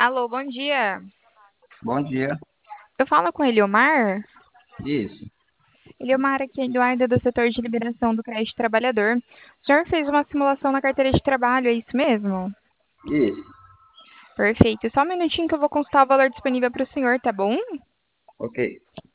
Alô, bom dia. Bom dia. Eu falo com Eliomar. Isso, Eliomar aqui é Eduarda do setor de liberação do crédito trabalhador. O senhor fez uma simulação na carteira de trabalho, é isso mesmo? isso. Perfeito. Só um minutinho que eu vou consultar o valor disponível para o senhor, tá bom? Ok.